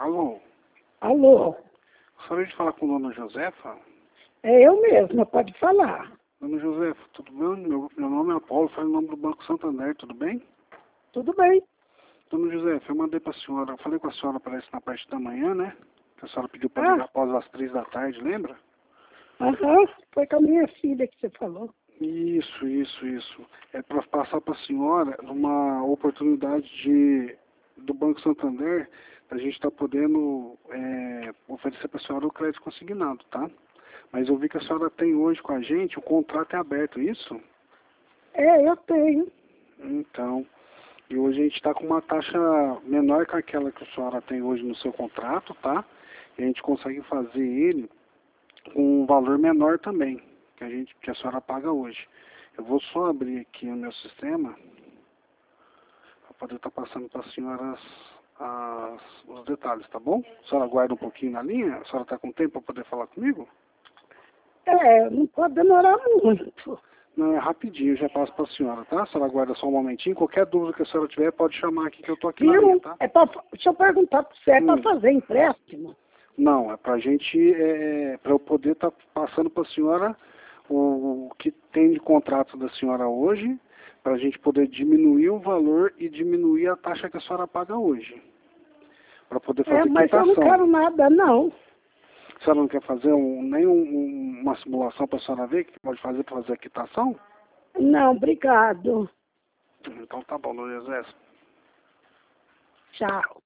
Alô? Alô? Gostaria de falar com a dona Josefa? É eu mesma, pode falar. Dona Josefa, tudo bem? Meu nome é Apolo, falo em nome do Banco Santander, tudo bem? Tudo bem? Dona Josefa, eu mandei para a senhora, eu falei com a senhora para isso na parte da manhã, né? Que a senhora pediu para ligar após as 3 da tarde, lembra? Aham, foi com a minha filha que você falou. Isso. É para passar para a senhora uma oportunidade do Banco Santander, a gente está podendo oferecer para a senhora o crédito consignado, tá? Mas eu vi que a senhora tem hoje com a gente, o contrato é aberto, isso? É, eu tenho. Então, e hoje a gente está com uma taxa menor que aquela que a senhora tem hoje no seu contrato, tá? E a gente consegue fazer ele com um valor menor também, que a senhora paga hoje. Eu vou só abrir aqui o meu sistema para poder estar passando para a senhora os detalhes, tá bom? A senhora aguarda um pouquinho na linha? A senhora está com tempo para poder falar comigo? É, não pode demorar muito. Não, é rapidinho, eu já passo para a senhora, tá? A senhora aguarda só um momentinho. Qualquer dúvida que a senhora tiver, pode chamar aqui que eu tô aqui na linha, Viu? tá? Deixa eu perguntar para você, é para fazer empréstimo? Não, é pra gente, para eu poder estar passando para a senhora o que tem de contrato da senhora hoje, para a gente poder diminuir o valor e diminuir a taxa que a senhora paga hoje. Para poder fazer Mas eu quitação. não quero nada, não. A senhora não quer fazer uma simulação para a senhora ver o que pode fazer para fazer a quitação? Não, obrigado. Então tá bom, dona José. Tchau.